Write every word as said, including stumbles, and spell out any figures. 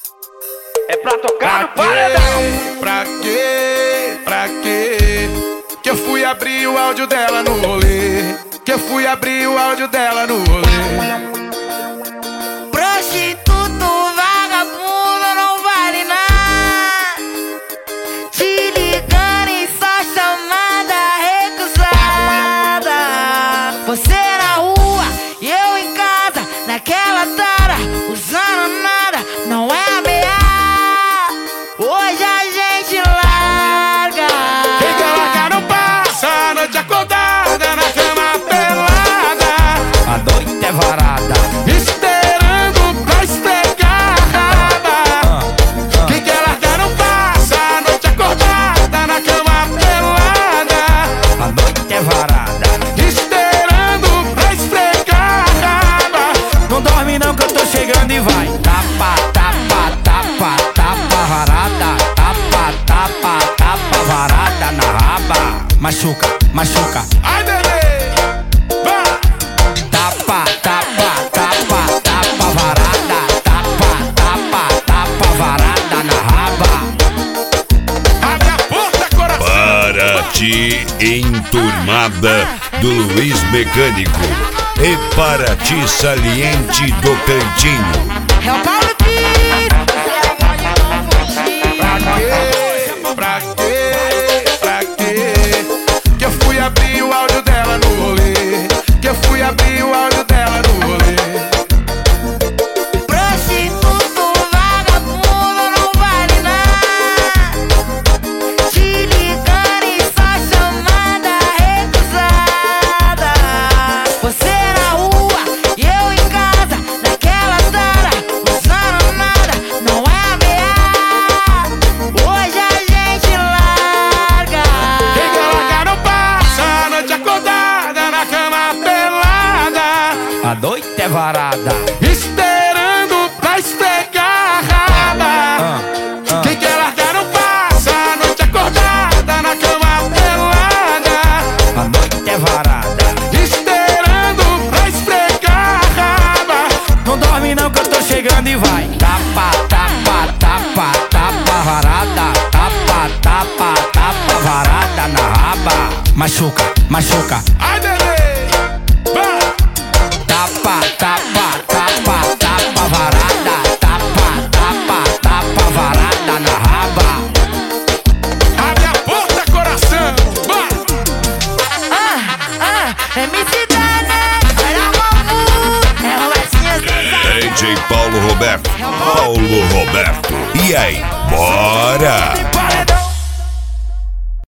É pra tocar no paredão. Pra quê? Pra quê? Que eu fui abrir o áudio dela no rolê. Que eu fui abrir o áudio dela no rolê. Prostituto, vagabundo, não vale nada. Te ligando e só chamada recusada. Você na rua e eu em casa, naquela tara, usando nada, não é ameaça. Hoje a gente larga. Quem quer largar não passa a noite acordada na cama pelada. A noite é varada, esperando pra esfregar a raba. Quem quer largar não passa a noite acordada na cama pelada. a noite é varada. Esperando pra esfregar a raba. Não dorme não que eu tô chegando e vai. Tapa, tapa, tapa, tapa varada. Tapa, tapa, tapa varada na raba. Machuca, machuca. Ai, bebê, vai. Tapa, tapa, tapa, tapa varada. Tapa, tapa, tapa varada na raba. Abre a porta, coração. Paraty enturmada do Luiz Mecânico e Paraty saliente do Cantinho. É o Paulo Pires. Pra quê? Pra quê? Pra quê? Que eu fui abrir o áudio dela no rolê. Que eu fui abrir o áudio dela no rolê. Prostituto, vagabundo, não vale nada. Te ligando e só chamada recusada. Você na rua e eu em casa, naquela tara, usando nada, não é ameaça. Hoje a gente larga. Quem quer largar não passa a noite acordada na cama pelada. A noite é varada. Esperando pra esfregar a raba. Ah, ah. Quem quer largar não passa a noite acordada na cama pelada. A noite é varada. Esperando pra esfregar a raba. Não dorme não que eu tô chegando e vai. Tapa, tapa, tapa, tapa varada. Tapa, tapa, tapa varada na raba. Machuca, machuca. Ai, bebê, vai. Tapa, tapa, tapa, tapa varada. Tapa, tapa, tapa varada na raba. Abre a porta, coração. Vai. Ah, ah, M C Dana, olha o mamu. É o Latinha D J Paulo Roberto. Paulo Roberto. E aí, bora?